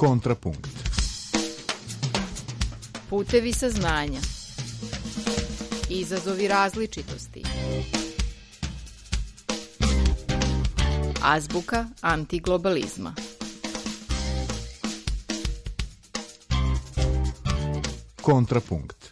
Kontrapunkt. Putevi saznanja. Izazovi različitosti. Azbuka antiglobalizma. Kontrapunkt.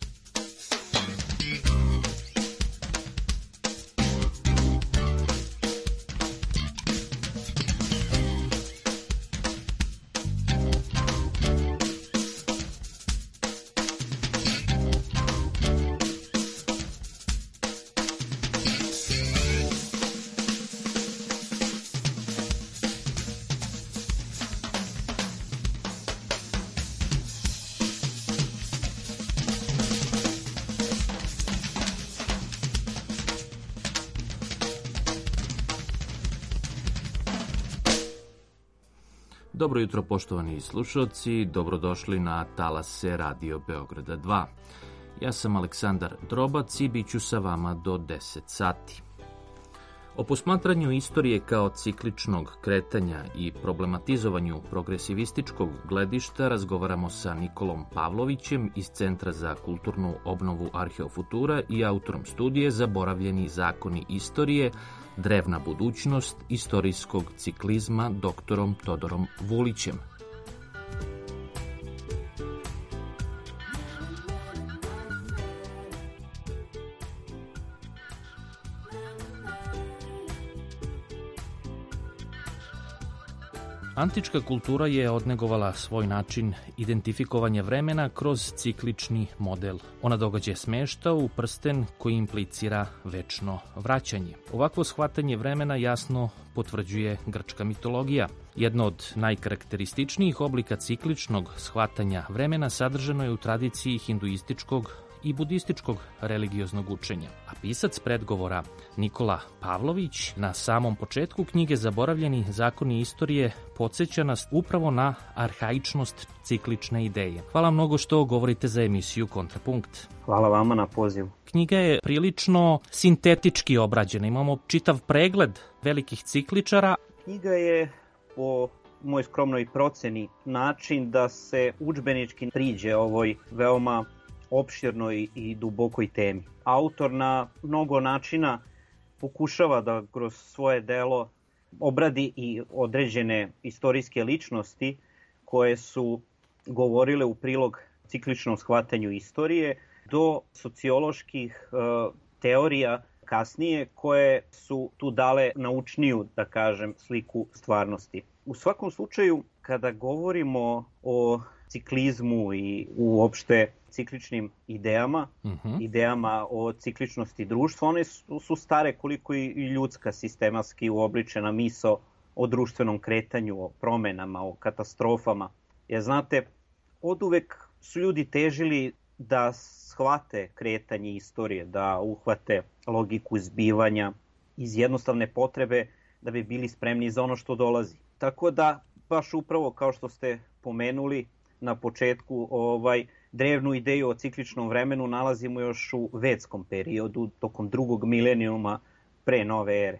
Dobro jutro, poštovani slušalci, dobrodošli na talase Radio Beograda 2. Ja sam Aleksandar Drobac i bit ću sa vama do 10 sati. O posmatranju istorije kao cikličnog kretanja i problematizovanju progresivističkog gledišta razgovaramo sa Nikolom Pavlovićem iz Centra za kulturnu obnovu Arheofutura i autorom studije Zaboravljeni zakoni istorije, drevna budućnost istorijskog ciklizma doktorom Todorom Vulićem. Antička kultura je odnegovala svoj način identifikovanja vremena kroz ciklični model. Ona događaje smešta u prsten koji implicira večno vraćanje. Ovakvo shvatanje vremena jasno potvrđuje grčka mitologija. Jedno od najkarakterističnijih oblika cikličnog shvatanja vremena sadržano je u tradiciji hinduističkog i budističkog religioznog učenja. A pisac predgovora Nikola Pavlović na samom početku knjige Zaboravljeni zakoni istorije podsjeća nas upravo na arhaičnost ciklične ideje. Hvala mnogo što govorite za emisiju Kontrapunkt. Hvala vama na pozivu. Knjiga je prilično sintetički obrađena. Imamo čitav pregled velikih cikličara. Knjiga je po mojoj skromnoj proceni način da se udžbenički priđe ovoj veoma opširnoj i dubokoj temi. Autor na mnogo načina pokušava da kroz svoje delo obradi i određene istorijske ličnosti koje su govorile u prilog cikličnom shvatanju istorije do socioloških teorija kasnije koje su tu dale naučniju, da kažem, sliku stvarnosti. U svakom slučaju, kada govorimo o ciklizmu i uopšte cikličnim idejama, idejama o cikličnosti društva, one su stare koliko i ljudska sistematski uobličena misao o društvenom kretanju, o promenama, o katastrofama. Jer znate, oduvek su ljudi težili da shvate kretanje istorije, da uhvate logiku zbivanja iz jednostavne potrebe da bi bili spremni za ono što dolazi. Tako da, baš upravo kao što ste pomenuli na početku, drevnu ideju o cikličnom vremenu nalazimo još u vedskom periodu, tokom drugog milenijuma pre nove ere.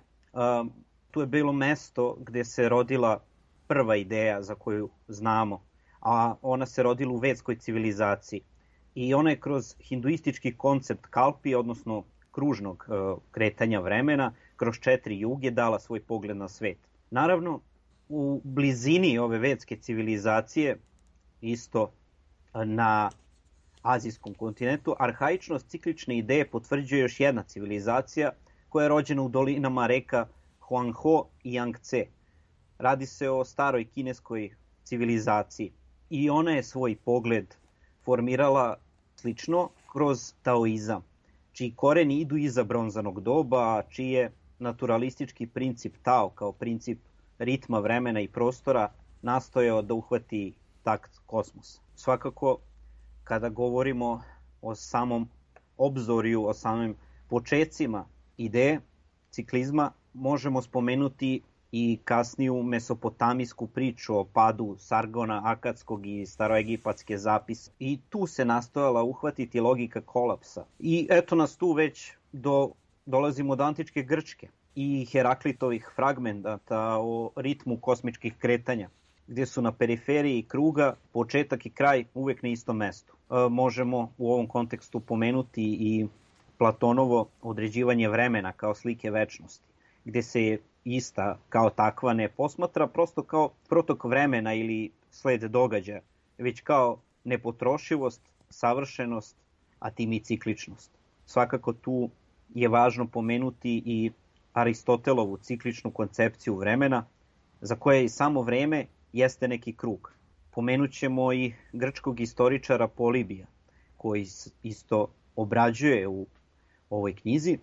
Tu je bilo mesto gde se rodila prva ideja za koju znamo, a ona se rodila u vedskoj civilizaciji. I ona je kroz hinduistički koncept kalpi, odnosno kružnog kretanja vremena, kroz 4 juge dala svoj pogled na svet. Naravno, u blizini ove vedske civilizacije, isto na azijskom kontinentu, arhaičnost ciklične ideje potvrđuje još jedna civilizacija koja je rođena u dolinama reka Huanghe i Yangtze. Radi se o staroj kineskoj civilizaciji i ona je svoj pogled formirala slično kroz taoizam, čiji koreni idu iza bronzanog doba, a čiji je naturalistički princip Tao kao princip ritma vremena i prostora nastojao da uhvati takt kosmosa. Svakako, kada govorimo o samom obzorju, o samim počecima ideje ciklizma, možemo spomenuti i kasniju mesopotamijsku priču o padu Sargona Akadskog i staroegipatske zapise. I tu se nastojala uhvatiti logika kolapsa. I eto nas tu već dolazimo do antičke Grčke i Heraklitovih fragmenta o ritmu kosmičkih kretanja. gdje su na periferiji kruga početak i kraj uvek na istom mestu. Možemo u ovom kontekstu pomenuti i Platonovo određivanje vremena kao slike večnosti, gdje se ista kao takva ne posmatra prosto kao protok vremena ili sled događaja, već kao nepotrošivost, savršenost, a tim i cikličnost. Svakako tu je važno pomenuti i Aristotelovu cikličnu koncepciju vremena, za koje i samo vreme jeste neki krug. Pomenut ćemo i grčkog istoričara Polibija, koji isto obrađuje u ovoj knjizi.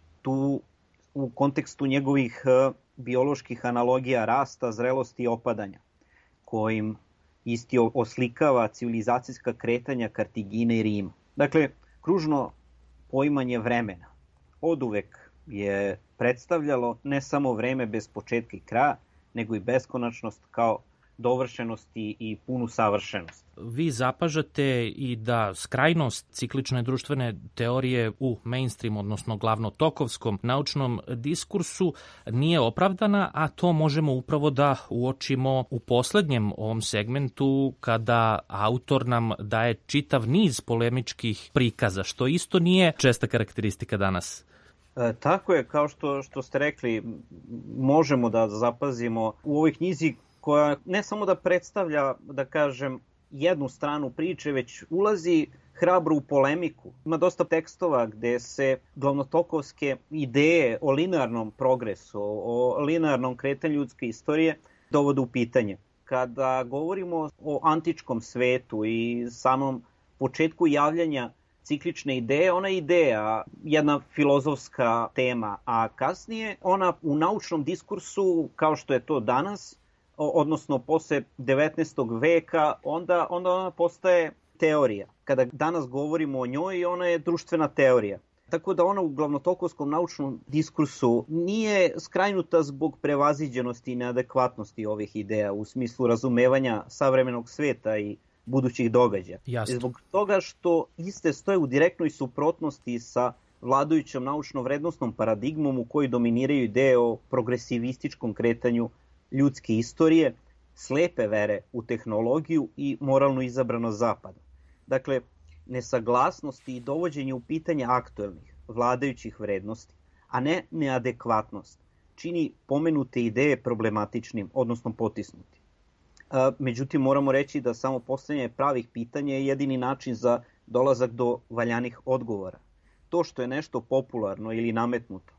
Tu u kontekstu njegovih bioloških analogija rasta, zrelosti i opadanja, kojim isti oslikava civilizacijska kretanja Kartagine i Rima. Dakle, kružno poimanje vremena oduvek je predstavljalo ne samo vreme bez početka i kraja, nego i beskonačnost kao dovršenost i punu savršenost. Vi zapažate i da skrajnost ciklične društvene teorije u mainstream, odnosno glavnotokovskom naučnom diskursu nije opravdana, a to možemo upravo da uočimo u poslednjem ovom segmentu kada autor nam daje čitav niz polemičkih prikaza, što isto nije česta karakteristika danas. Tako je, kao što ste rekli, možemo da zapazimo u ovoj knjizi koja ne samo da predstavlja, da kažem, jednu stranu priče, već ulazi hrabro u polemiku. Ima dosta tekstova gde se glavnotokovske ideje o linearnom progresu, o linearnom kretanju ljudske istorije dovode u pitanje. Kada govorimo o antičkom svetu i samom početku javljanja ciklične ideje, ona je ideja, jedna filozofska tema, a kasnije ona u naučnom diskursu, kao što je to danas, odnosno posle 19. veka, onda ona postaje teorija. Kada danas govorimo o njoj, ona je društvena teorija. Tako da ona u glavnotokovskom naučnom diskursu nije skrajnuta zbog prevaziđenosti i neadekvatnosti ovih ideja u smislu razumevanja savremenog sveta i budućih događaja. Jasno. Zbog toga što iste stoje u direktnoj suprotnosti sa vladajućom naučno-vrednostnom paradigmom u kojoj dominiraju ideje o progresivističkom kretanju ljudske istorije, slepe vere u tehnologiju i moralno izabranost zapada. Dakle, nesaglasnosti i dovođenje u pitanje aktuelnih vladajućih vrednosti, a ne neadekvatnost, čini pomenute ideje problematičnim, odnosno potisnuti. Međutim, moramo reći da samo postavljanje pravih pitanja je jedini način za dolazak do valjanih odgovora. To što je nešto popularno ili nametnuto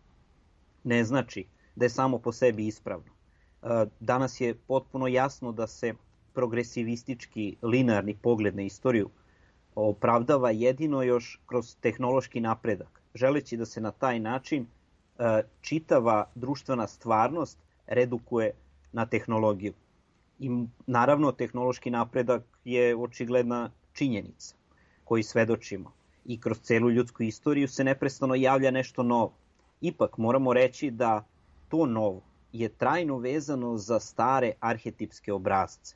ne znači da je samo po sebi ispravno. Danas je potpuno jasno da se progresivistički linearni pogled na istoriju opravdava jedino još kroz tehnološki napredak, želeći da se na taj način čitava društvena stvarnost redukuje na tehnologiju. I naravno, tehnološki napredak je očigledna činjenica koju svedočimo. I kroz celu ljudsku istoriju se neprestano javlja nešto novo. Ipak moramo reći da to novo je trajno vezano za stare arhetipske obrazce.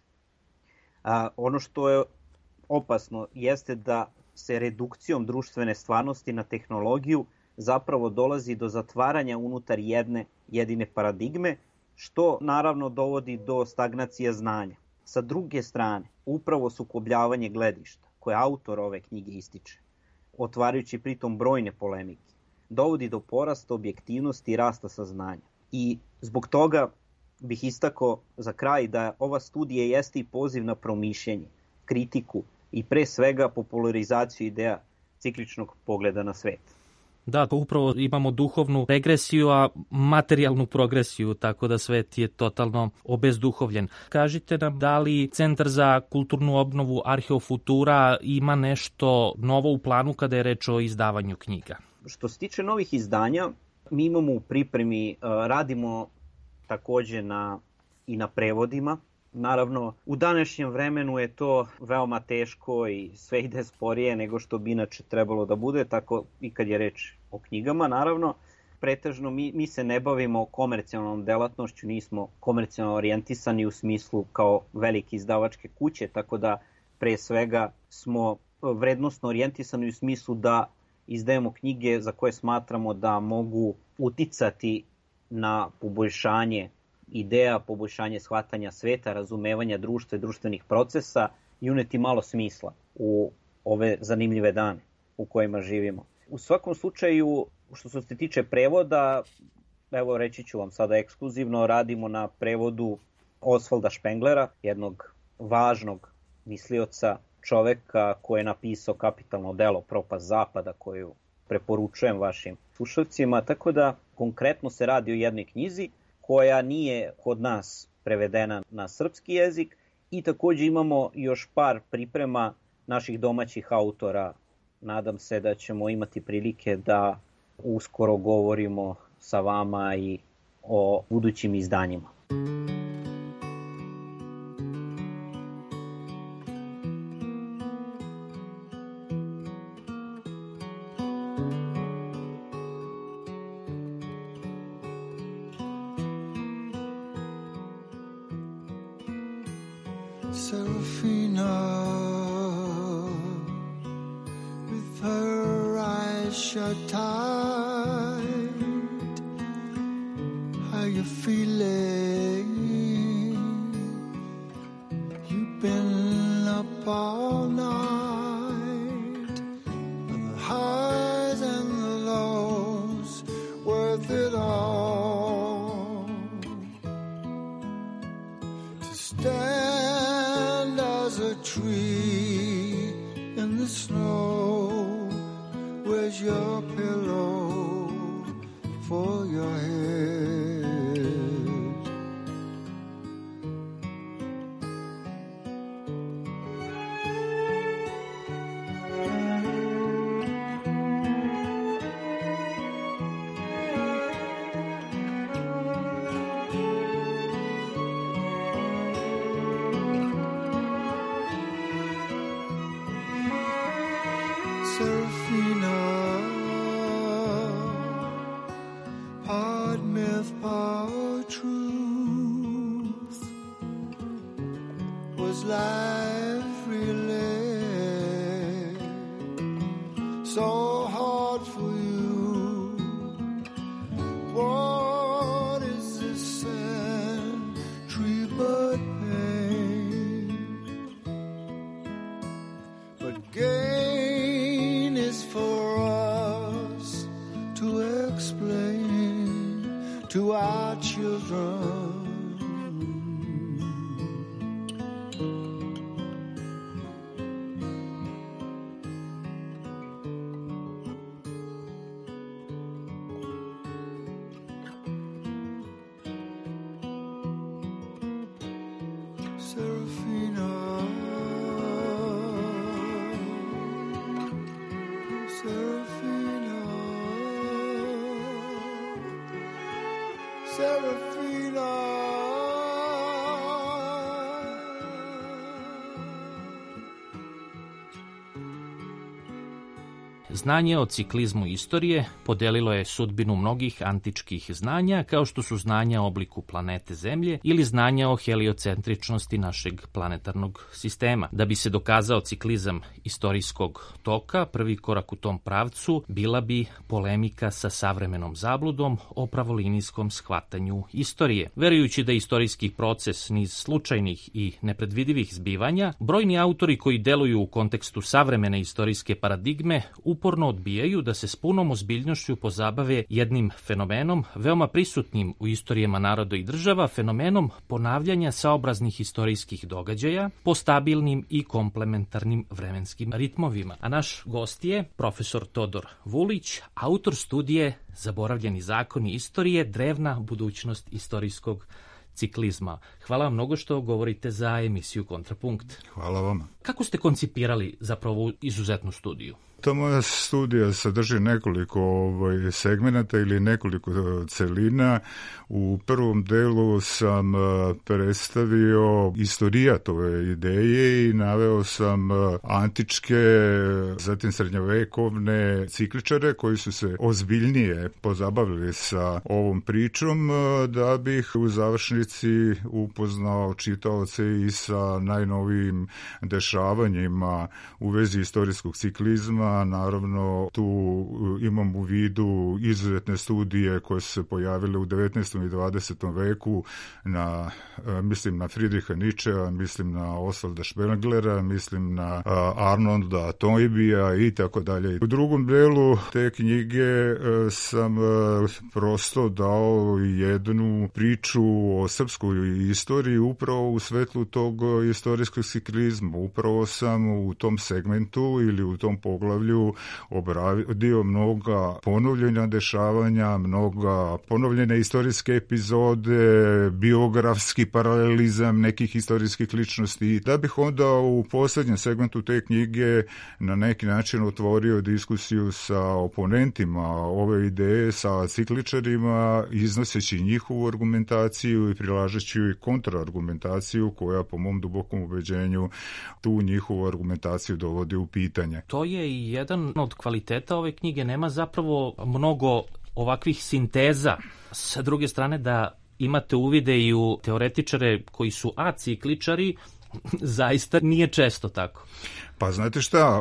Ono što je opasno jeste da se redukcijom društvene stvarnosti na tehnologiju zapravo dolazi do zatvaranja unutar jedine paradigme, što naravno dovodi do stagnacije znanja. Sa druge strane, upravo sukobljavanje gledišta, koje autor ove knjige ističe, otvarajući pritom brojne polemike, dovodi do porasta objektivnosti i rasta saznanja. I zbog toga bih istakao za kraj da ova studija jeste i poziv na promišljanje, kritiku i pre svega popularizaciju ideja cikličnog pogleda na svet. Da, upravo imamo duhovnu regresiju, a materijalnu progresiju, tako da svet je totalno obezduhovljen. Kažite nam, da li Centar za kulturnu obnovu Arheofutura ima nešto novo u planu kada je reč o izdavanju knjiga? Što se tiče novih izdanja, mi imamo u pripremi, radimo takođe i na prevodima. Naravno, u današnjem vremenu je to veoma teško i sve ide sporije nego što bi inače trebalo da bude, tako i kad je reč o knjigama. Naravno, pretežno mi se ne bavimo komercijalnom delatnošću, nismo komercijalno orijentisani u smislu kao velike izdavačke kuće, tako da pre svega smo vrednostno orijentisani u smislu da izdajemo knjige za koje smatramo da mogu uticati na poboljšanje ideja, poboljšanje shvatanja sveta, razumevanja društva i društvenih procesa i uneti malo smisla u ove zanimljive dane u kojima živimo. U svakom slučaju, što se tiče prevoda, evo reći ću vam sada ekskluzivno, radimo na prevodu Osvalda Špenglera, jednog važnog mislioca, čoveka koji je napisao kapitalno delo Propast zapada, koju preporučujem vašim slušalcima, tako da konkretno se radi o jednoj knjizi koja nije kod nas prevedena na srpski jezik i takođe imamo još par priprema naših domaćih autora. Nadam se da ćemo imati prilike da uskoro govorimo sa vama i o budućim izdanjima. Serafina, with her eyes shut tight, how you feeling? You've been up all night, and the highs and the lows, worth it all to stand as a tree in the snow. Where's your pillow for your head? Serafina, part myth, part truth. Was life really so hard for you? What is this century but pain? But gain is for us to explain to our children. Serafina, Serafina, Serafina. Znanje o ciklizmu istorije podelilo je sudbinu mnogih antičkih znanja, kao što su znanja o obliku planete Zemlje ili znanja o heliocentričnosti našeg planetarnog sistema. Da bi se dokazao ciklizam istorijskog toka, prvi korak u tom pravcu bila bi polemika sa savremenom zabludom o pravolinijskom shvatanju istorije. Verujući da je istorijski proces niz slučajnih i nepredvidivih zbivanja, brojni autori koji deluju u kontekstu savremene istorijske paradigme uporno odbijaju da se s punom ozbiljnošću pozabave jednim fenomenom veoma prisutnim u istorijama naroda i država, fenomenom ponavljanja saobraznih istorijskih događaja po stabilnim i komplementarnim vremenskim ritmovima. A naš gost je profesor Todor Vulić, autor studije Zaboravljeni zakoni istorije, drevna budućnost istorijskog ciklizma. Hvala vam mnogo što govorite za emisiju Kontrapunkt. Hvala vama. Kako ste koncipirali zapravo ovu izuzetnu studiju? Ta moja studija sadrži nekoliko segmenata ili nekoliko celina. U prvom delu sam predstavio istorijat ove ideje i naveo sam antičke, zatim srednjovekovne cikličare koji su se ozbiljnije pozabavili sa ovom pričom, da bih u završnici upoznao čitaoce i sa najnovijim dešavanjima u vezi istorijskog ciklizma ciklizma. Naravno, tu imam u vidu izuzetne studije koje su se pojavile u 19. i 20. veku, mislim na Friedricha Nietzschea, mislim na Osvalda Sprenglera, mislim na Arnolda Toynbea i tako dalje. U drugom delu te knjige sam prosto dao jednu priču o srpskoj istoriji upravo u svetlu tog istorijskog ciklizma. Upravo sam u tom segmentu ili u tom poglavlju obradio mnoga ponovljena dešavanja, mnoga ponovljene istorijske epizode, biografski paralelizam nekih istorijskih ličnosti, da bih onda u posljednjem segmentu te knjige na neki način otvorio diskusiju sa oponentima ove ideje, sa cikličarima, iznoseći njihovu argumentaciju i prilažeći i kontraargumentaciju koja po mom dubokom ubeđenju tu njihovu argumentaciju dovodi u pitanje. To je i jedan od kvaliteta ove knjige, nema zapravo mnogo ovakvih sinteza. Sa druge strane, da imate uvide i u teoretičare koji su acikličari, zaista nije često tako. Pa znate šta,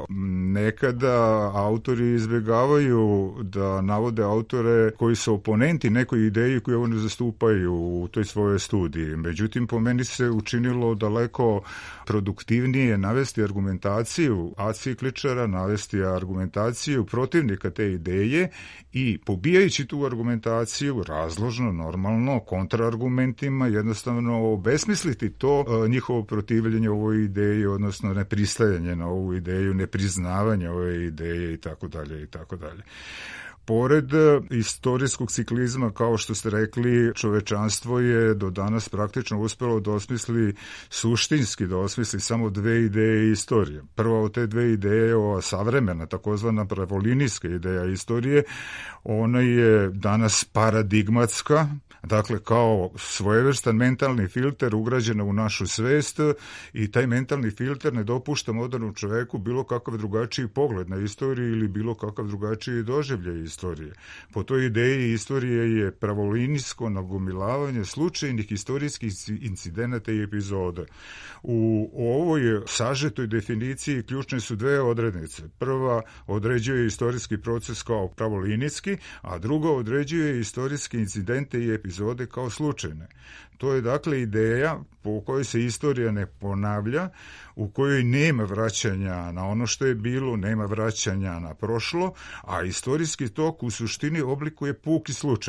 nekada autori izbjegavaju da navode autore koji su oponenti nekoj ideji koju oni zastupaju u toj svojoj studiji. Međutim, po meni se učinilo daleko produktivnije navesti argumentaciju acikličara, navesti argumentaciju protivnika te ideje i pobijajući tu argumentaciju razložno, normalno, kontraargumentima, jednostavno obesmisliti to njihovo protivljenje ovoj ideji, odnosno nepristajanje na ovu ideju, nepriznavanje ove ideje i tako dalje i tako dalje. Pored istorijskog ciklizma, kao što ste rekli, čovečanstvo je do danas praktično uspjelo da osmisli, suštinski da osmisli samo dve ideje istorije. Prva od te dve ideje je ova savremena, takozvana pravolinijska ideja istorije. Ona je danas paradigmatska, dakle kao svojevrstan mentalni filter ugrađena u našu svest i taj mentalni filter ne dopušta modernom čoveku bilo kakav drugačiji pogled na istoriju ili bilo kakav drugačiji doživljaj istorije. Po toj ideji istorije je pravolinijsko nagomilavanje slučajnih istorijskih incidenata i epizode. U ovoj sažetoj definiciji ključne su dve odrednice. Prva određuje istorijski proces kao pravolinijski, a druga određuje istorijske incidente i epizode kao slučajne. To je dakle ideja po kojoj se istorija ne ponavlja, u kojoj nema vraćanja na ono što je bilo, nema vraćanja na prošlo, a istorijski tok u suštini oblikuje puki slučaj.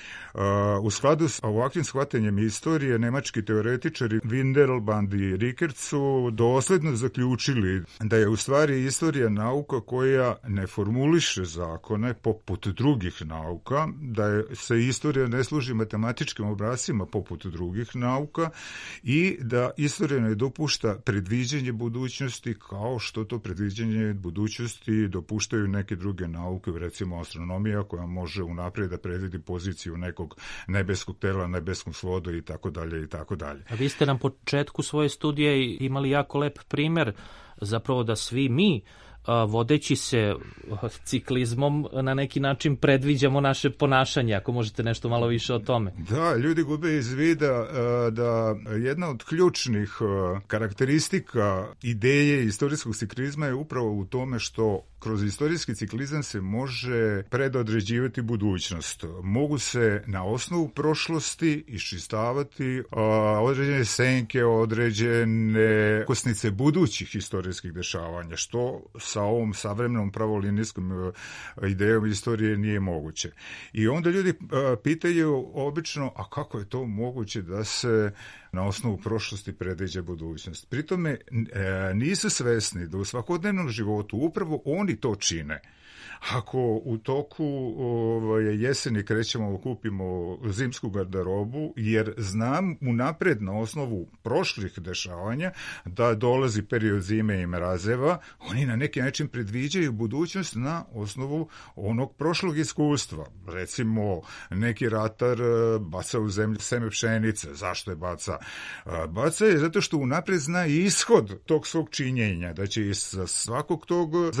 U skladu s ovakvim shvatanjem istorije, nemački teoretičari Windelband i Rickert su dosledno zaključili da je u stvari istorija nauka koja ne formuliše zakone poput drugih nauka, da se istorija ne služi matematičkim obrascima poput drugih nauka i da istorija ne dopušta predviđenje budućnosti kao što to predviđenje budućnosti dopuštaju neke druge nauke, recimo astronomija koja može unaprijed da predvidi poziciju nekog nebeskog tela, nebeskog svoda i tako dalje i tako dalje. A vi ste na početku svoje studije imali jako lep primer zapravo da svi mi vodeći se ciklizmom na neki način predviđamo naše ponašanje, ako možete nešto malo više o tome. Da, ljudi gube iz vida da jedna od ključnih karakteristika ideje istorijskog ciklizma je upravo u tome što kroz istorijski ciklizam se može predodređivati budućnost. Mogu se na osnovu prošlosti iščistavati određene senke, određene kosnice budućih istorijskih dešavanja, što sa ovom savremenom pravolinijskom idejom istorije nije moguće. I onda ljudi pitaju obično, a kako je to moguće da se na osnovu prošlosti predviđa budućnost? Pritome nisu svesni da u svakodnevnom životu upravo oni to čine. Ako u toku jeseni krećemo, kupimo zimsku garderobu, jer znam unapred na osnovu prošlih dešavanja da dolazi period zime i mrazeva, oni na neki način predviđaju budućnost na osnovu onog prošlog iskustva. Recimo, neki ratar baca u zemlju seme pšenice. Zašto je baca? Baca je zato što unapred zna ishod tog svog činjenja, da će iz svakog tog zrna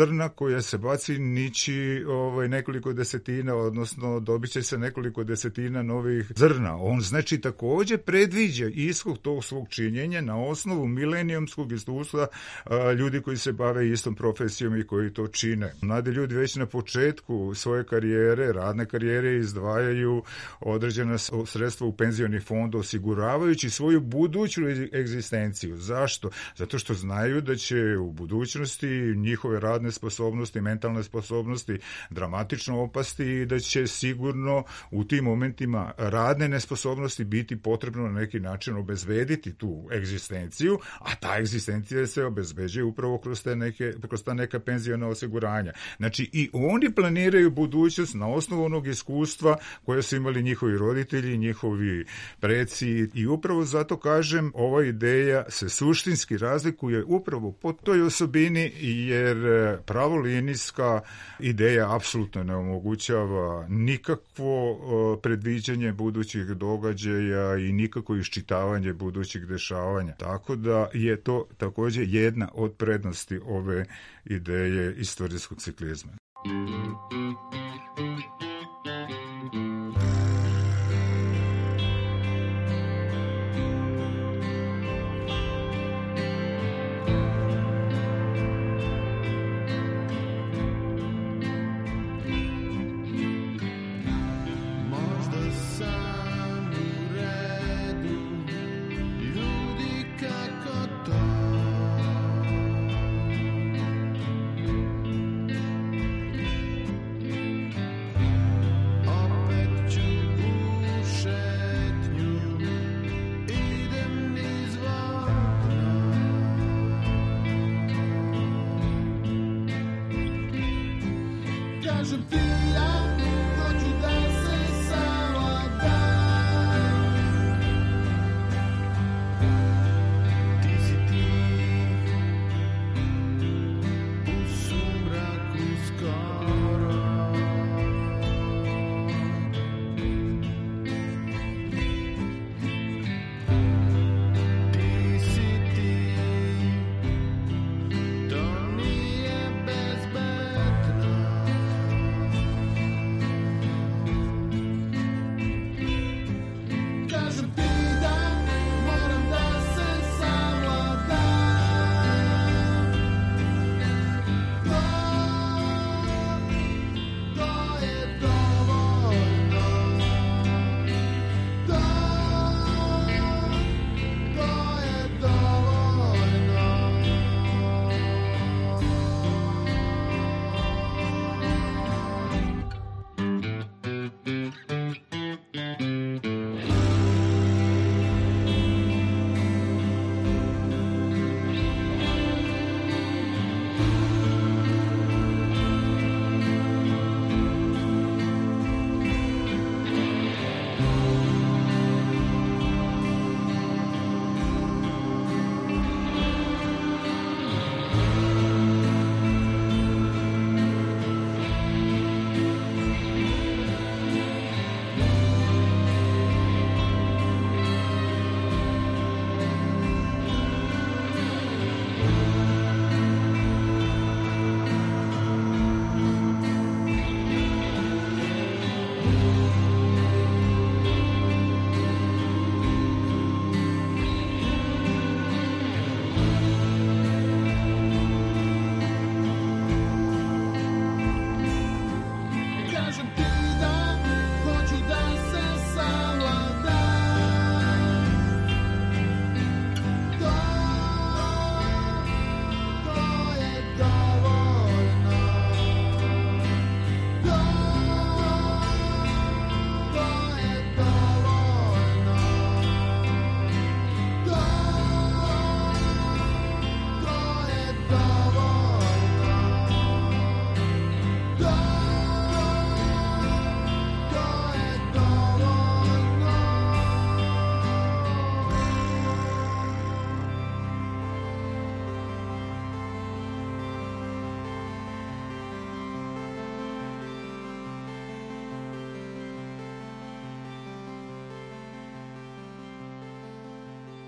koja se baci niči nekoliko desetina, odnosno dobit će se nekoliko desetina novih zrna. On znači takođe predviđa ishod tog svog činjenja na osnovu milenijumskog iskustva ljudi koji se bave istom profesijom i koji to čine. Mladi ljudi već na početku svoje karijere, radne karijere, izdvajaju određena sredstva u penzioni fond, osiguravajući svoju buduću egzistenciju. Zašto? Zato što znaju da će u budućnosti njihove radne sposobnosti, mentalne sposobnosti dramatično opasti i da će sigurno u tim momentima radne nesposobnosti biti potrebno na neki način obezbediti tu egzistenciju, a ta egzistencija se obezbeđuje upravo kroz ta neka penziona osiguranja. Znači i oni planiraju budućnost na osnovu onog iskustva koje su imali njihovi roditelji, njihovi preci i upravo zato kažem, ova ideja se suštinski razlikuje upravo po toj osobini, jer pravolinijska ideja apsolutno ne omogućava nikakvo predviđanje budućih događaja i nikakvo iščitavanje budućih dešavanja. Tako da je to takođe jedna od prednosti ove ideje istorijskog ciklizma.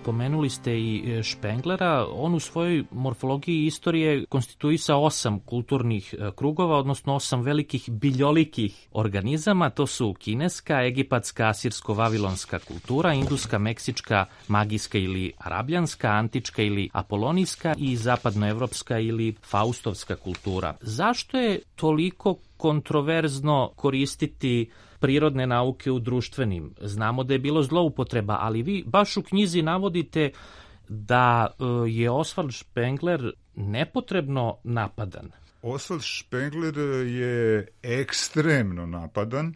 Pomenuli ste i Špenglera. On u svojoj morfologiji istorije konstituisao 8 kulturnih krugova, odnosno 8 velikih biljolikih organizama. To su kineska, egipatska, asirsko-vavilonska kultura, induska, meksička, magijska ili arabljanska, antička ili apolonijska i zapadnoevropska ili faustovska kultura. Zašto je toliko kontroverzno koristiti prirodne nauke u društvenim? Znamo da je bilo zloupotreba, ali vi baš u knjizi navodite da je Oswald Spengler nepotrebno napadan. Oswald Spengler je ekstremno napadan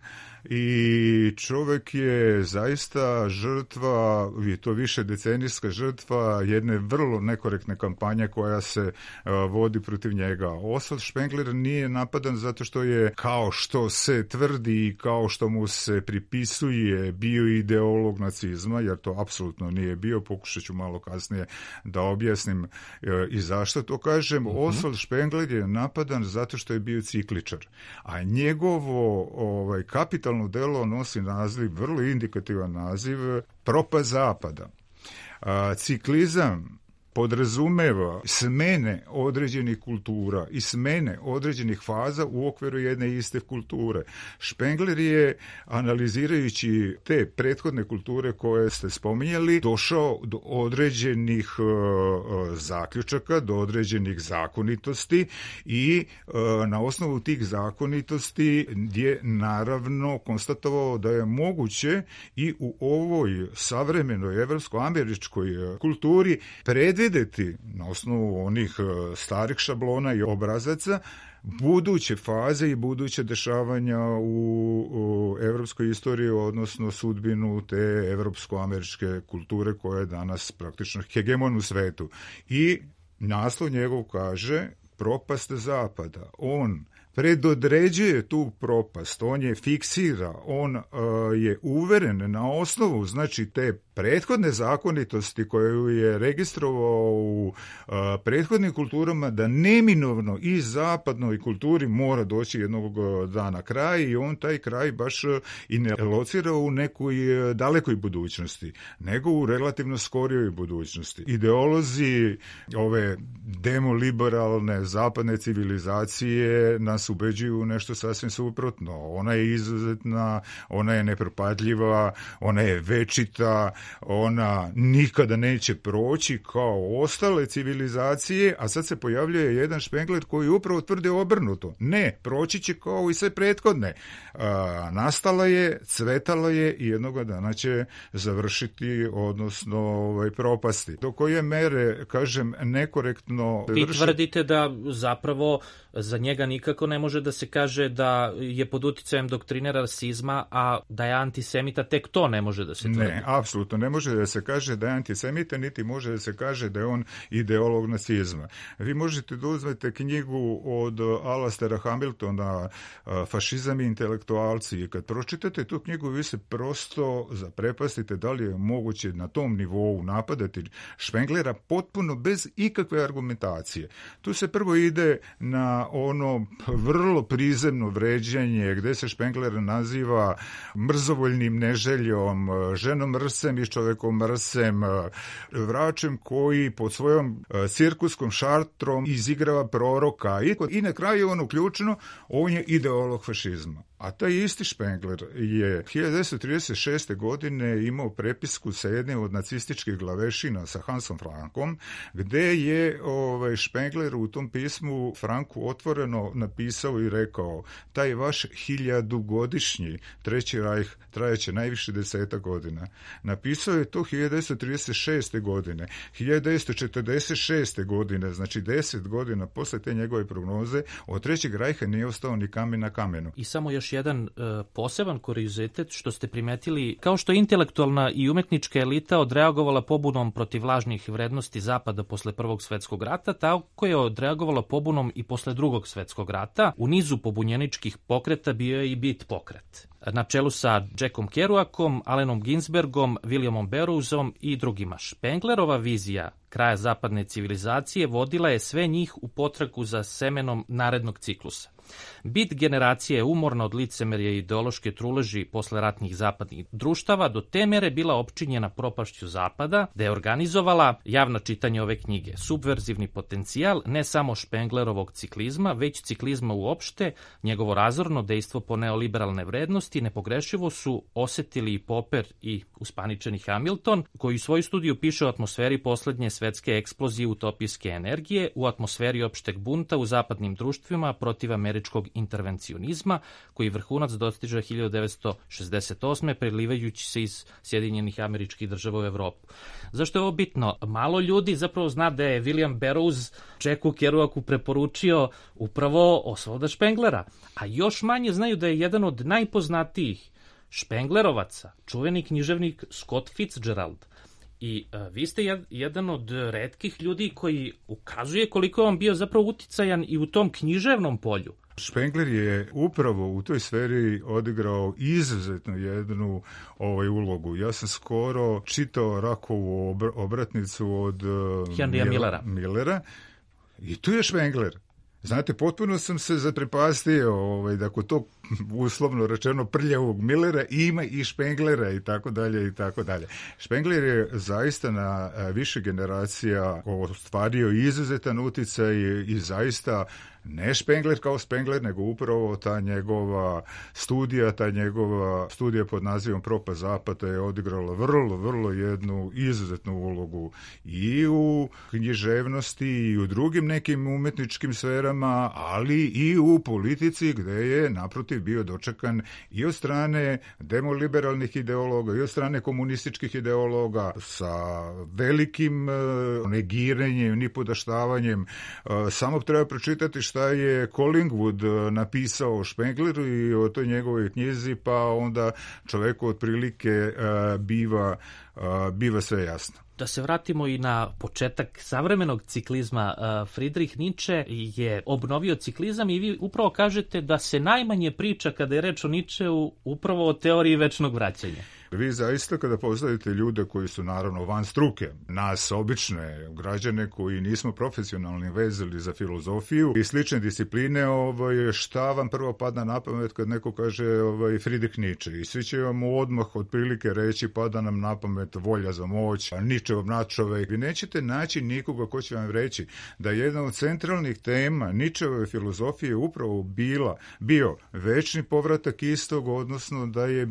i čovjek je zaista žrtva, i to više decenijska žrtva jedne vrlo nekorektne kampanje koja se vodi protiv njega. Oswald Spengler nije napadan zato što je, kao što se tvrdi i kao što mu se pripisuje, bio ideolog nacizma, jer to apsolutno nije bio. Pokušat ću malo kasnije da objasnim i zašto to kažem. Oswald Spengler je napadan zato što je bio cikličar, a njegovo kapitalno delo nosi naziv, vrlo indikativan naziv, Propast zapada. Ciklizam podrazumeva smene određenih kultura i smene određenih faza u okviru jedne iste kulture. Spengler je, analizirajući te prethodne kulture koje ste spominjali, došao do određenih zaključaka, do određenih zakonitosti i na osnovu tih zakonitosti je naravno konstatovao da je moguće i u ovoj savremenoj evropsko-američkoj kulturi predvideti na osnovu onih starih šablona i obrazaca buduće faze i buduće dešavanja u evropskoj istoriji, odnosno sudbinu te evropsko-američke kulture koja je danas praktično hegemon u svetu. I naslov njegov kaže Propast zapada. On predodređuje tu propast, on je fiksira, on je uveren na osnovu, znači, te prethodne zakonitosti koje je registrovao u prethodnim kulturama, da neminovno i zapadnoj kulturi mora doći jednog dana kraj, i on taj kraj baš i ne locira u nekoj dalekoj budućnosti, nego u relativno skorijoj budućnosti. Ideolozi ove demoliberalne zapadne civilizacije nas ubeđuju nešto sasvim suprotno. Ona je izuzetna, ona je nepropadljiva, ona je večita, ona nikada neće proći kao ostale civilizacije, a sad se pojavljuje jedan Spengler koji upravo tvrdi obrnuto. Ne, proći će kao i sve prethodne. Nastala je, cvetala je i jednoga dana će završiti, odnosno propasti. Do koje mere, kažem, nekorektno... Vi tvrdite da zapravo za njega nikako ne može da se kaže da je pod uticajem doktrine rasizma, a da je antisemita, tek to ne može da se tvrdi. Ne, apsolutno ne može da se kaže da je antisemita, niti može da se kaže da je on ideolog nacizma. Vi možete da uzmete knjigu od Alastera Hamiltona, Fašizam i intelektualci, i kad pročitate tu knjigu, vi se prosto zaprepastite da li je moguće na tom nivou napadati Spenglera potpuno bez ikakve argumentacije. Tu se prvo ide na ono vrlo prizemno vređanje gde se Spengler naziva mrzovoljnim neželjom, ženom mrsem i čovekom mrsem, vračem koji pod svojom cirkuskom šartrom izigrava proroka, i na kraju ono ključno, on je ideolog fašizma. A taj isti Spengler je 1936. godine imao prepisku sa jednim od nacističkih glavešina, sa Hansom Frankom, gde je Spengler u tom pismu Franku otvoreno napisao i rekao: taj vaš 1000-godišnji Treći rajh trajeće najviše 10 godina. Napisao je to 1936. godine. 1946. godine, znači 10 godina posle te njegove prognoze, od Trećeg rajha nije ostao ni kamen na kamenu. I samo još jedan poseban kuriozitet što ste primetili, kao što je intelektualna i umetnička elita odreagovala pobunom protiv lažnih vrednosti Zapada posle Prvog svetskog rata, tako je odreagovala pobunom i posle Drugog svetskog rata. U nizu pobunjeničkih pokreta bio je i Beat pokret, na čelu sa Jackom Kerouacom, Allenom Ginsbergom, Williamom Burroughsom i drugima. Spenglerova vizija kraja zapadne civilizacije vodila je sve njih u potragu za semenom narednog ciklusa. Bit generacije je umorna od licemerja i ideološke truleži posle ratnih zapadnih društava do te mere bila opčinjena propašću Zapada, da je organizovala javno čitanje ove knjige. Subverzivni potencijal ne samo Špenglerovog ciklizma, već ciklizma uopšte, njegovo razorno dejstvo po neoliberalne vrednosti, nepogrešivo su osetili i Popper i uspaničeni Hamilton, koji u svoju studiju piše o atmosferi poslednje svetske eksplozije utopijske energije, u atmosferi opšteg bunta u zapadnim društvima protiv američkog intervencionizma, koji vrhunac dostiže 1968. prelivajući se iz Sjedinjenih Američkih Država u Evropu. Zašto je ovo bitno? Malo ljudi zapravo zna da je William Burroughs Jacku Kerouacu preporučio upravo Osvalda Špenglera, a još manje znaju da je jedan od najpoznatijih Špenglerovaca, čuveni književnik Scott Fitzgerald. I vi ste jedan od retkih ljudi koji ukazuje koliko je on bio zapravo uticajan i u tom književnom polju. Špengler je upravo u toj sferi odigrao izuzetno jednu ulogu. Ja sam skoro čitao Rakovu obratnicu od Henrya Millera i tu je Špengler. Znate, potpuno sam se zatrepastio da kod tog uslovno rečeno prljavog Millera ima i Špenglera i tako dalje i tako dalje. Špengler je zaista na više generacija ostvario izuzetan uticaj i zaista ne Špengler kao Spengler, nego upravo ta njegova studija pod nazivom Propast Zapada je odigrala vrlo jednu izuzetnu ulogu i u književnosti i u drugim nekim umetničkim sferama, ali i u politici gde je naprotiv bio dočekan i od strane demoliberalnih ideologa i od strane komunističkih ideologa sa velikim negiranjem, nipodaštavanjem. Samo treba pročitati šta je Collingwood napisao o Špengleru i o toj njegovoj knjizi, pa onda čoveku otprilike biva sve jasno. Da se vratimo i na početak savremenog ciklizma. Friedrich Nietzsche je obnovio ciklizam i vi upravo kažete da se najmanje priča kada je reč o Nietzscheu upravo o teoriji večnog vraćanja. Vi zaista kada poznajete ljude koji su naravno van struke, nas obične građane koji nismo profesionalni vezali za filozofiju i slične discipline, šta vam prvo padne na pamet kad neko kaže Friedrich Nietzsche? I svi će vam odmah otprilike reći pada nam na pamet volja za moć, Nietzscheov nadčovek. Vi nećete naći nikoga ko će vam reći da jedna od centralnih tema Nietzscheove filozofije upravo bio večni povratak istog, odnosno da je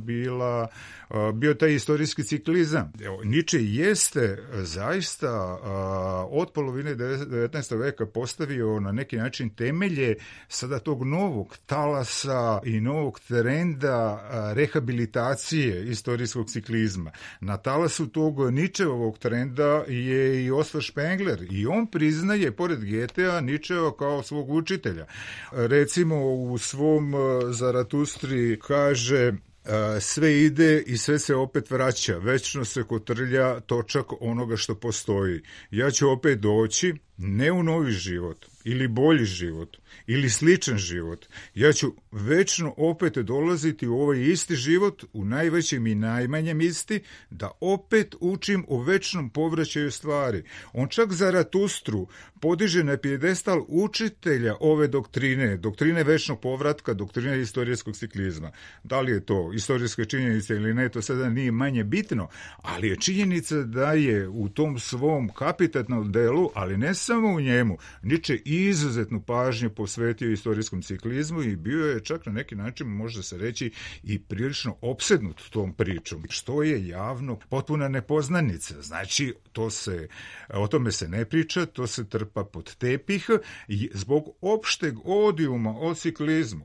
bio taj istorijski ciklizam. Nietzsche jeste zaista od polovine 19. veka postavio na neki način temelje sada tog novog talasa i novog trenda rehabilitacije istorijskog ciklizma. Na talasu tog Nietzscheovog trenda je i Osvald Špengler i on priznaje, pored Goethea, Nietzschea kao svog učitelja. Recimo u svom Zaratustri kaže: sve ide i sve se opet vraća, večno se kotrlja točak onoga što postoji. Ja ću opet doći, ne u novi život, ili bolji život, ili sličan život. Ja ću večno opet dolaziti u ovaj isti život, u najvećem i najmanjem isti, da opet učim o večnom povraćaju stvari. On čak Zaratustru podiže na pijedestal učitelja ove doktrine večnog povratka, doktrine istorijskog ciklizma. Da li je to istorijska činjenica ili ne, to sada nije manje bitno, ali je činjenica da je u tom svom kapitalnom delu, ali ne samo u njemu, Nietzsche izuzetnu pažnju posvetio istorijskom ciklizmu i bio je čak na neki način, može se reći, i prilično opsednut tom pričom. Što je javno potpuna nepoznanica. Znači, o tome se ne priča, to se trpa pod tepih zbog opšteg odijuma o ciklizmu.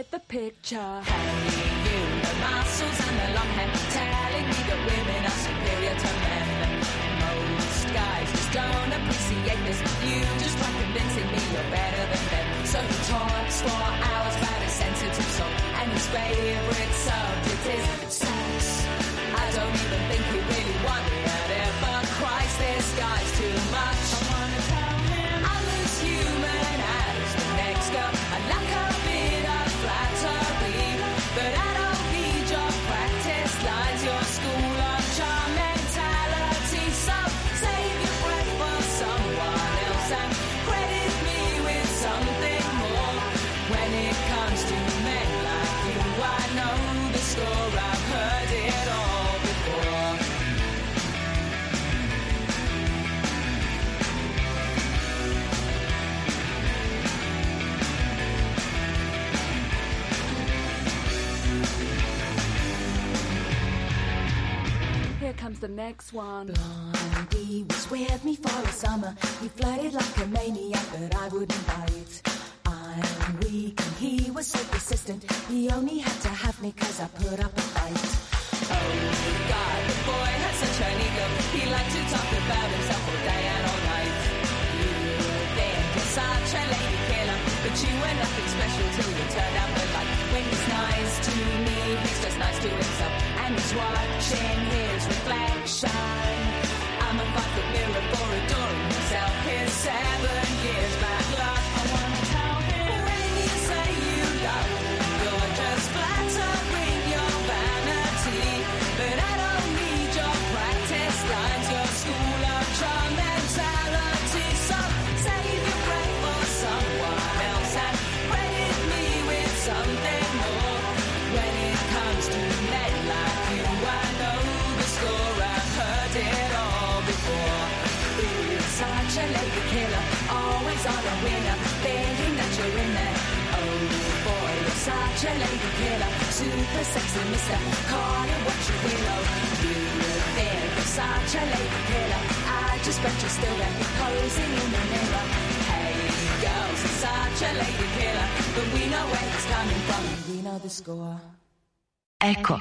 get the picture. Hey, you, the muscles and the long hair, telling me that women are superior to men. Most guys just don't appreciate this. You just try convincing me you're better than them. So he talks for hours about a sensitive soul, and his favorite subject is sex. I don't even think he really wondered it, but Christ, this guy's too much. I wanna tell him I'm as human as the next girl. I like a bit of flattery, but I don't need your practice lines, your school of charm mentality. So save your breath for someone else and credit me with something more. When it comes to men like you, I know the score. I've heard it all before. Here comes the next one. Blondie was with me for a summer. He flirted like a maniac, but I wouldn't bite. I'm weak and he was so persistent. He only had to have me 'cause I put up a fight. Oh God, the boy had such an ego. He liked to talk about himself all day and all night. You think you're such a lady killer, but you were nothing special till you turned out the light. When he's nice to me, he's just nice to himself, and he's watching his reflection. I'm a 5-foot mirror for adoring himself. His 7 years back luck. I wanna tell him when you say you love me, you're just flattering your vanity. But I don't need your practice lines, your school of charm mentality. So save your breath for someone else and credit me with something more. When it comes to men like you, I know the score. I've heard it all before. Ooh, such a lady killer, always on a winner, thinking that you're in there. Oh boy, you're such a lady killer, super sexy mister, call it what you will. Oh, you think you're such a lady killer, I just bet you're still there, posing in the mirror. Hey girls, you're such a lady killer, but we know where it's coming from, we know the score. Eko.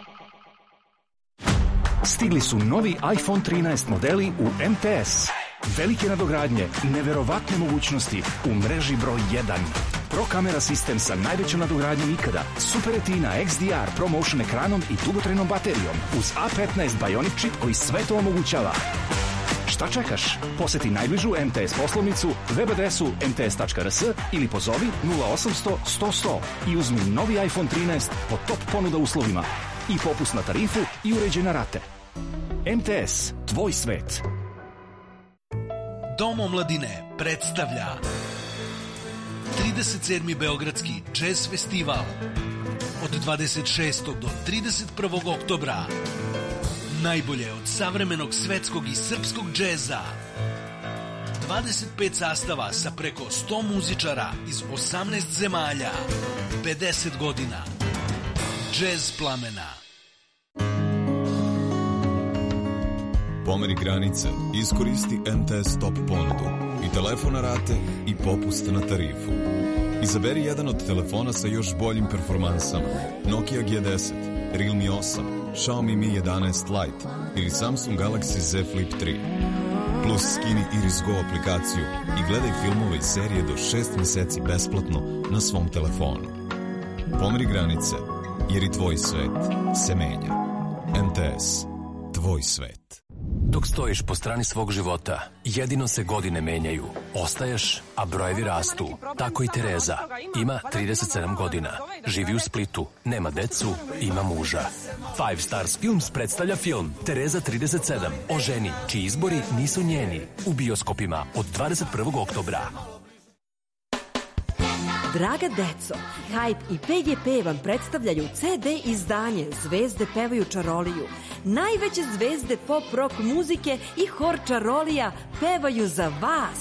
Stigli su novi iPhone 13 modeli u MTS. Velike nadogradnje, neverovatne mogućnosti u mreži broj 1. Pro kamera sistem sa najvećom nadogradnjom ikada, Super Retina XDR ProMotion ekranom i dugotrajnom baterijom uz A15 Bionic čip koji sve to omogućava. Šta čekaš? Poseti najbližu MTS poslovnicu, web adresu mts.rs ili pozovi 0800 100 100 i uzmi novi iPhone 13 po top ponuda uslovima i popusna tarifu i uređene rate. MTS, tvoj svet. Dom omladine predstavlja 37. Beogradski jazz festival od 26. do 31. oktobra. Najbolje od savremenog svetskog i srpskog džeza. 25 sastava sa preko 100 muzičara iz 18 zemalja. 50 godina. Džez plamena. Pomeri granice, iskoristi MTS Top ponudu i telefon na rate i popust na tarifu. Izaberi jedan od telefona sa još boljim performansama. Nokia G10, Realme 8, Xiaomi Mi 11 Lite ili Samsung Galaxy Z Flip 3. Plus skini Iris Go aplikaciju i gledaj filmove i serije do 6 meseci besplatno na svom telefonu. Pomeri granice, jer i tvoj svet se menja. MTS, tvoj svet. Dok stojiš po strani svog života, jedino se godine menjaju. Ostaješ, a brojevi rastu. Tako i Tereza. Ima 37 godina. Živi u Splitu. Nema decu, ima muža. Five Stars Films predstavlja film Tereza 37 o ženi čiji izbori nisu njeni. U bioskopima od 21. oktobra. Draga deco, Hype i PGP vam predstavljaju CD izdanje Zvezde pevaju čaroliju. Najveće zvezde pop rock muzike i hor čarolija pevaju za vas.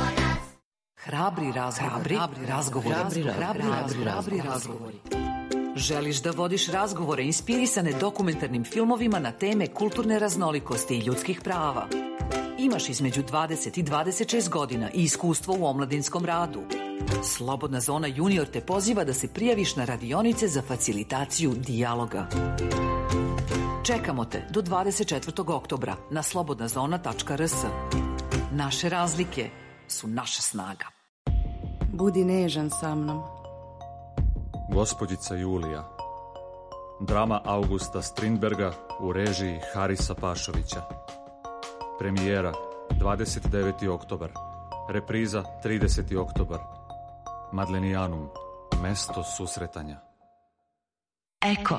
Hrabri razgovori. Želiš da vodiš razgovore inspirisane dokumentarnim filmovima na teme kulturne raznolikosti i ljudskih prava? Imaš između 20 i 26 godina i iskustvo u omladinskom radu. Slobodna zona junior te poziva da se prijaviš na radionice za facilitaciju dijaloga. Čekamo te do 24. oktobra na slobodnazona.rs. Naše razlike su naša snaga. Budi nežan sa mnom. Gospođica Julija. Drama Augusta Strindberga u režiji Harisa Pašovića. Premijera 29. oktobar. Repriza 30. oktobar. Madlenijanum, mesto susretanja. Eko.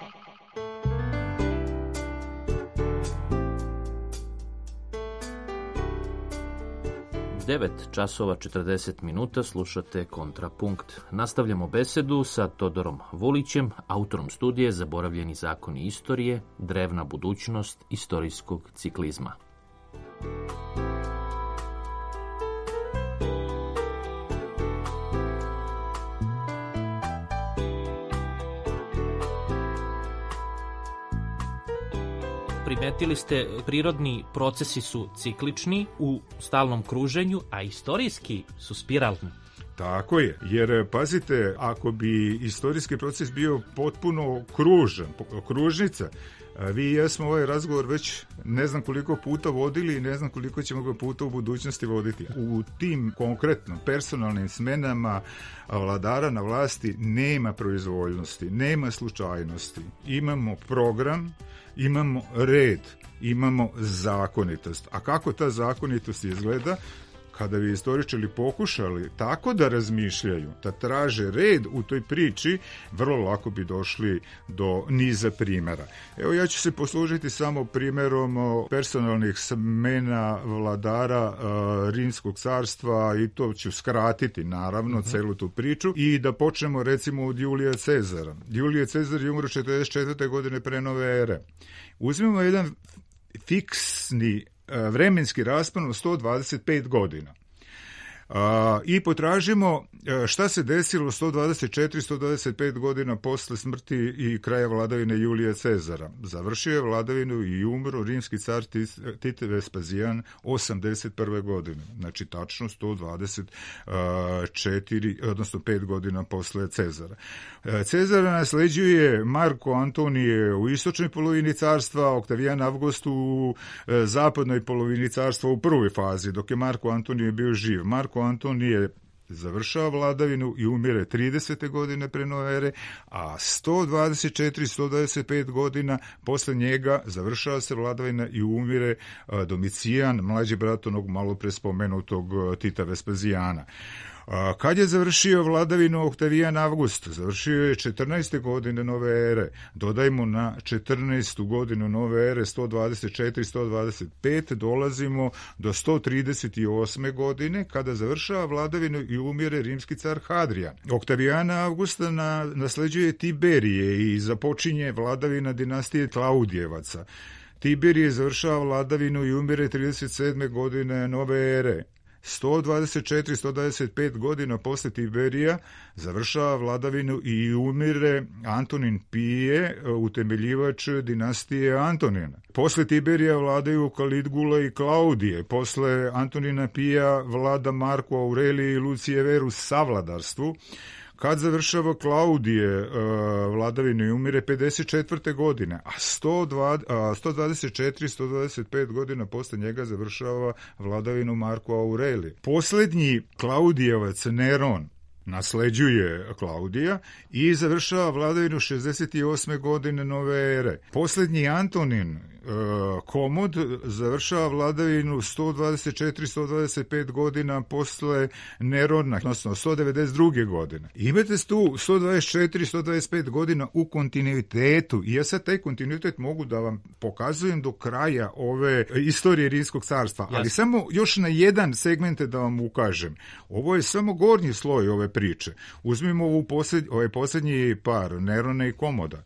Devet časova 40 minuta slušate Kontrapunkt. Nastavljamo besedu sa Todorom Vulićem, autorom studije Zaboravljeni zakoni istorije, drevna budućnost istorijskog ciklizma. Primetili ste, prirodni procesi su ciklični u stalnom kruženju, a istorijski su spiralni. Tako je, jer pazite, ako bi istorijski proces bio potpuno kružnica, vi i ja smo ovaj razgovor već ne znam koliko puta vodili i ne znam koliko ćemo ga puta u budućnosti voditi. U tim konkretno personalnim smenama vladara na vlasti nema proizvoljnosti, nema slučajnosti. Imamo program, imamo red, imamo zakonitost. A kako ta zakonitost izgleda? Kada bi istoričari pokušali tako da razmišljaju, da traže red u toj priči, vrlo lako bi došli do niza primjera. Evo, ja ću se poslužiti samo primjerom personalnih smena vladara Rimskog carstva i to ću skratiti, naravno, celu tu priču i da počnemo recimo od Julija Cezara. Julije Cezar je umro 44. godine pre nove ere. Uzmemo jedan fiksni vremenski raspon od 125 godina. I potražimo šta se desilo 124-125 godina posle smrti i kraja vladavine Julija Cezara. Završio je vladavinu i umro rimski car Tite Vespazijan 81. godine. Znači tačno 124, odnosno 5 godina posle Cezara. Cezara nasleđuje Marko Antonije u istočnoj polovini carstva, Oktavijan Avgust u zapadnoj polovini carstva u prvoj fazi, dok je Marko Antonije bio živ. Marko Antonije završava vladavinu i umire 30. godine pre nove ere, a 124-125 godina posle njega završava se vladavina i umire Domicijan, mlađi brat onog malo pre spomenutog Tita Vespazijana. Kad je završio vladavinu Oktavijan Avgust? Završio je 14. godine nove ere. Dodajmo na 14. godinu nove ere 124-125, dolazimo do 138. godine kada završava vladavinu i umire rimski car Hadrijan. Oktavijana Avgusta nasleđuje Tiberije i započinje vladavina dinastije Klaudijevaca. Tiberije završava vladavinu i umire 37. godine nove ere. 124-125 godina posle Tiberija završava vladavinu i umire Antonin Pije, utemeljivač dinastije Antonina. Posle Tiberija vladaju Kaligula i Klaudije. Posle Antonina Pija vlada Marko Aurelije i Lucije Verus savladarstvu. Kad završava Klaudije vladavinu i umire 54. godine, a 124-125 godina posle njega završava vladavinu Marko Aurelije. Poslednji Klaudijevac Neron nasleđuje Klaudija i završava vladavinu 68. godine nove ere. Poslednji Antonin Komod završava vladavinu 124-125 godina posle Nerona, odnosno 192. godine. Imate tu 124-125 godina u kontinuitetu i ja sad taj kontinuitet mogu da vam pokazujem do kraja ove istorije Rimskog carstva, ali samo još na jedan segment da vam ukažem. Ovo je samo gornji sloj ove priče. Uzmimo ovaj posljednji par, Nerona i Komoda.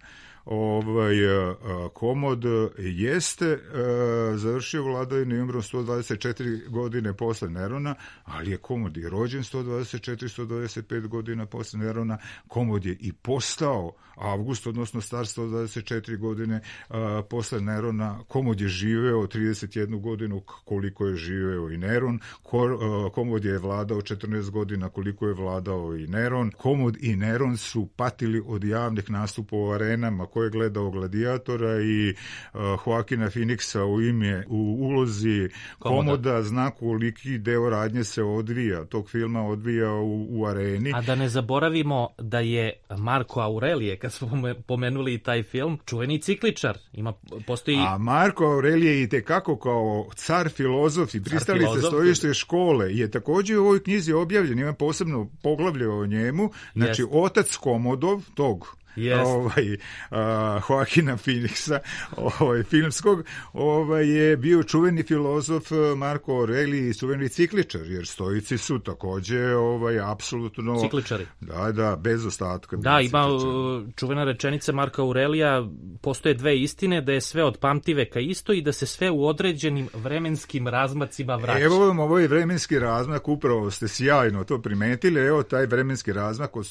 Komod jeste završio vladavinu i umro 124 godine posle Nerona, ali je Komod i rođen 124-125 godina posle Nerona. Komod je i postao Avgust, odnosno star 124 godine posle Nerona. Komod je živeo 31 godinu koliko je živeo i Neron. Komod je vladao 14 godina koliko je vladao i Neron. Komod i Neron su patili od javnih nastupa u arenama. Ko je gledao Gladijatora i Joaquina Phoenixa u ulozi Komoda zna koliki deo radnje se odvija, tog filma odvija u areni. A da ne zaboravimo da je Marko Aurelije, kad smo pomenuli i taj film, čuveni cikličar. A Marko Aurelije i tekako kao car filozof i pristalica stojište škole je također u ovoj knjizi objavljen, ima posebno poglavlje o njemu, znači otac Komodov, tog Joaquina Phoenixa, filmskog, je bio čuveni filozof Marko Aurelije i čuveni cikličar, jer stoici su također apsolutno cikličari. Da, bez ostatka. Da, ima čuvena rečenica Marka Aurelija, postoje dve istine, da je sve od pamtiveka isto i da se sve u određenim vremenskim razmacima vraća. Evo vam ovaj vremenski razmak, upravo ste sjajno to primetili, evo taj vremenski razmak od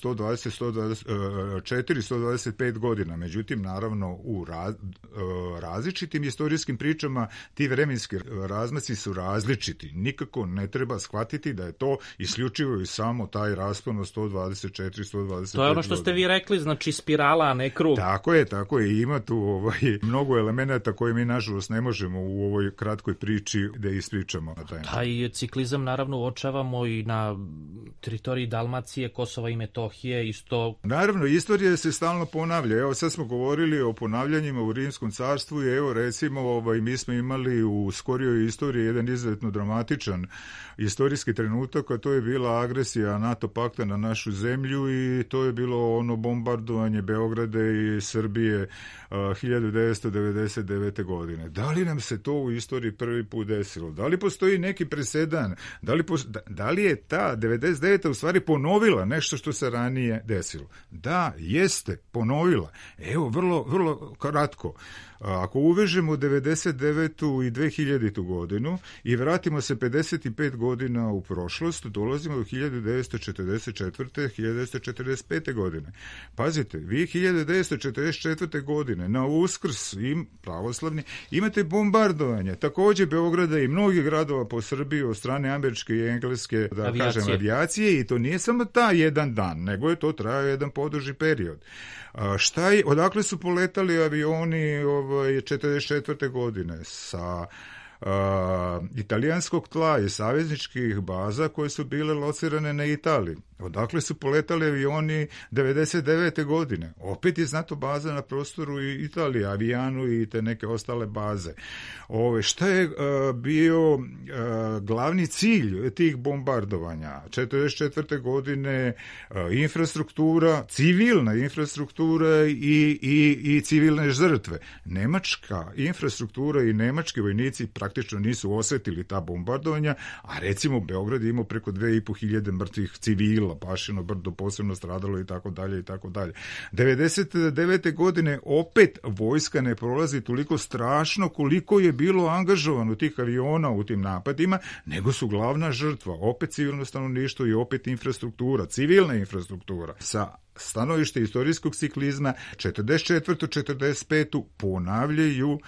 125 godina. Međutim, naravno, u različitim istorijskim pričama ti vremenski razmaci su različiti. Nikako ne treba shvatiti da je to isključivo i samo taj raspon od 124-125 To je ono što ste vi rekli, znači spirala, a ne krug. Tako je. Ima tu mnogo elemenata koje mi, nažalost, ne možemo u ovoj kratkoj priči da ispričamo. Taj ciklizam, naravno, uočavamo i na teritoriji Dalmacije, Kosova i Metohije, isto. Naravno, istorija se stalno ponavlja. Evo, sad smo govorili o ponavljanjima u Rimskom carstvu i evo, recimo, mi smo imali u skorijoj istoriji jedan izuzetno dramatičan istorijski trenutak, a to je bila agresija NATO pakta na našu zemlju i to je bilo ono bombardovanje Beograda i Srbije 1999. godine. Da li nam se to u istoriji prvi put desilo? Da li postoji neki presedan? Da li je ta 99. u stvari ponovila nešto što se ranije desilo? Da, jeste ponovila. Evo, vrlo kratko. Ako uvežemo 99. i 2000. godinu i vratimo se 55 godina u prošlost, dolazimo do 1944. 1945. godine. Pazite, vi 1944. godine na Uskrs pravoslavni imate bombardovanje također Beograda i mnogih gradova po Srbiji od strane američke i engleske avijacije i to nije samo taj jedan dan, nego je to trajao jedan poduži period. Odakle su poletali avioni 44. godine? Sa italijanskog tla i savezničkih baza koje su bile locirane na Italiji. Odakle su poletali avioni 99. godine? Opet iz NATO baza na prostoru Italije, Avijanu i te neke ostale baze. Šta je bio glavni cilj tih bombardovanja? 44. godine infrastruktura, civilna infrastruktura i civilne žrtve. Nemačka infrastruktura i nemački vojnici praktično nisu osjetili ta bombardovanja, a recimo Beograd je imao preko 2500 mrtvih civila, Pašino brdo posebno stradalo i tako dalje i tako dalje. 99. godine opet vojska ne prolazi toliko strašno koliko je bilo angažovano tih aviona u tim napadima, nego su glavna žrtva opet civilno stanovništvo i opet infrastruktura, civilna infrastruktura. Sa stanovište istorijskog ciklizma 44. 45. ponavljaju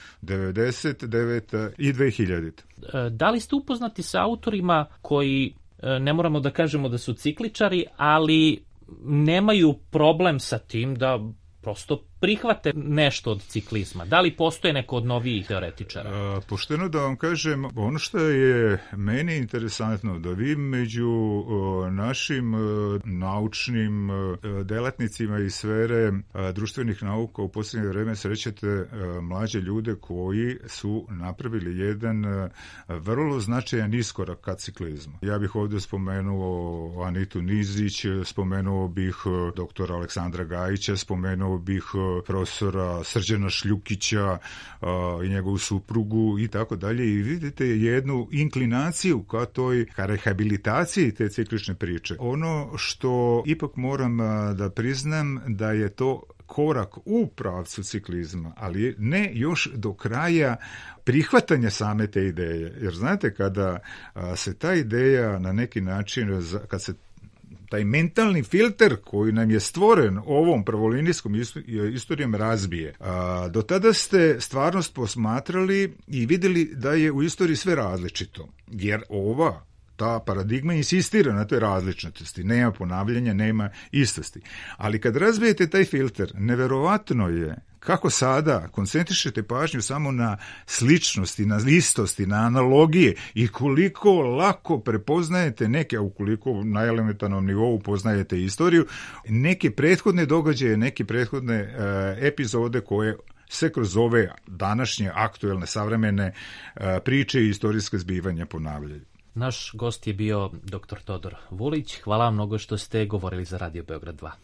99. i 2000. Da li ste upoznati sa autorima koji, ne moramo da kažemo da su cikličari, ali nemaju problem sa tim da prosto prihvate nešto od ciklizma? Da li postoje neko od novijih teoretičara? Pošteno da vam kažem, ono što je meni interesantno, da vi među našim naučnim delatnicima iz sfere društvenih nauka u posljednje vreme srećete mlađe ljude koji su napravili jedan vrlo značajan iskorak ka ciklizmu. Ja bih ovdje spomenuo Anitu Nizić, spomenuo bih doktora Aleksandra Gajića, spomenuo bih profesora Srđana Šljukića i njegovu suprugu i tako dalje, i vidite jednu inklinaciju ka toj rehabilitaciji te ciklične priče. Ono što ipak moram da priznam da je to korak u pravcu ciklizma, ali ne još do kraja prihvatanja same te ideje. Jer znate, kada se ta ideja na neki način, kad se taj mentalni filter koji nam je stvoren ovom pravolinijskom istorijom razbije. Do tada ste stvarnost posmatrali i vidjeli da je u istoriji sve različito, jer ta paradigma insistira na toj različitosti, nema ponavljanja, nema istosti. Ali kad razbijete taj filter, neverovatno je kako sada koncentrišete pažnju samo na sličnosti, na istosti, na analogije i koliko lako prepoznajete neke, ukoliko na elementarnom nivou poznajete istoriju, neke prethodne događaje, neke prethodne epizode koje se kroz ove današnje aktuelne, savremene priče i istorijske zbivanja ponavljaju. Naš gost je bio dr. Todor Vulić. Hvala vam mnogo što ste govorili za Radio Beograd 2.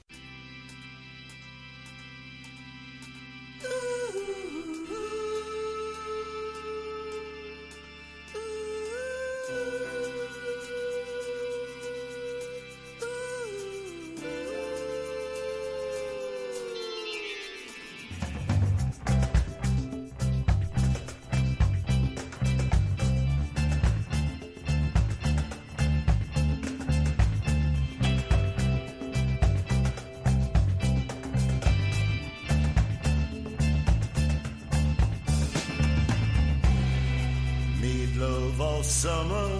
Summer,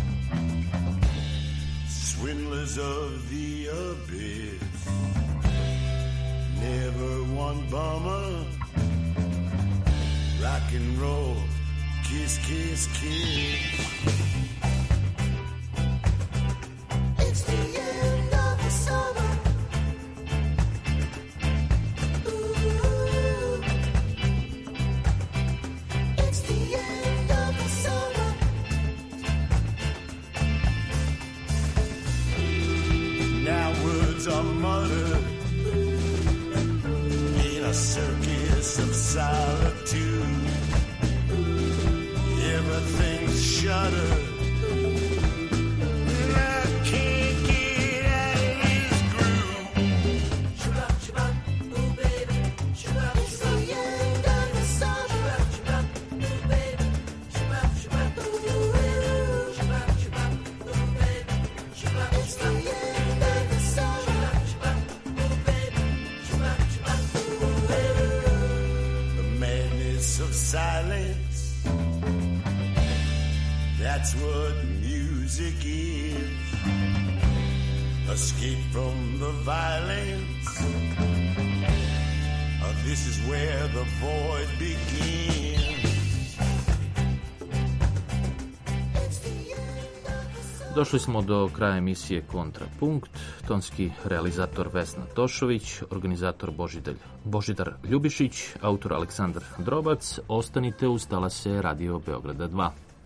swindlers of the abyss, never one bummer, rock and roll, kiss, kiss, kiss. It's the end of the summer. Ooh, it's the end of the summer. Are muttered in a circus of solitude. Everything's shuttered. And I can't get out of this groove. Shabbat, shabbat, ooh baby, shabbat, it's the end of the summer. Shabbat, shabbat, ooh baby, shabbat, shabbat, ooh, shabbat, shabbat, ooh baby, shabbat, it's the end of the summer. Of silence, that's what music is. Escape from the violence. This is where the void begins. Došli smo do kraja emisije Kontrapunkt. Tonski realizator Vesna Tošović, organizator Božidar Ljubišić, autor Aleksandar Drobac. Ostanite uz talase Radio Beograda 2.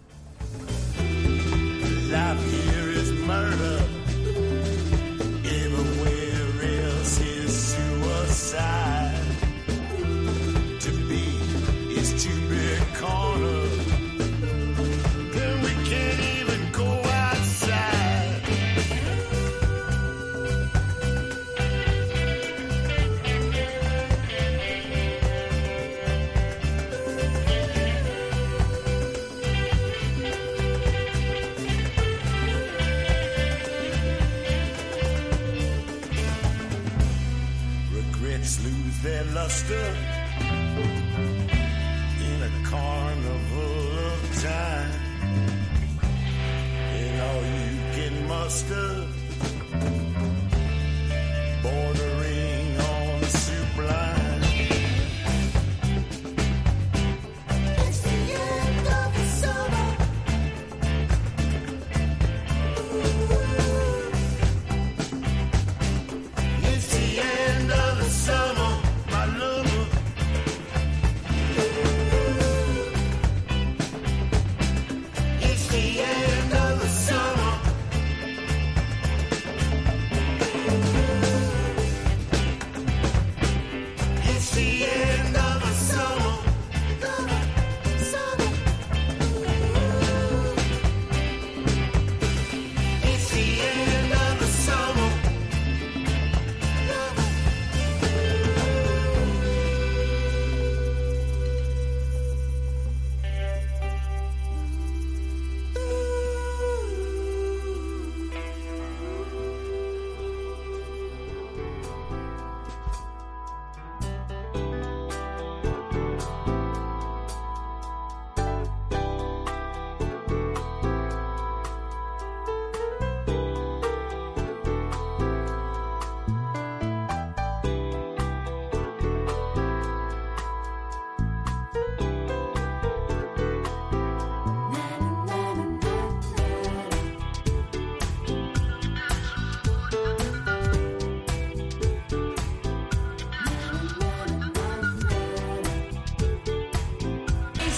Life here is murder. Everywhere else is suicide. To be is to be cornered. Then we can't even go outside. Regrets lose their luster in a carnival of time. And all you can muster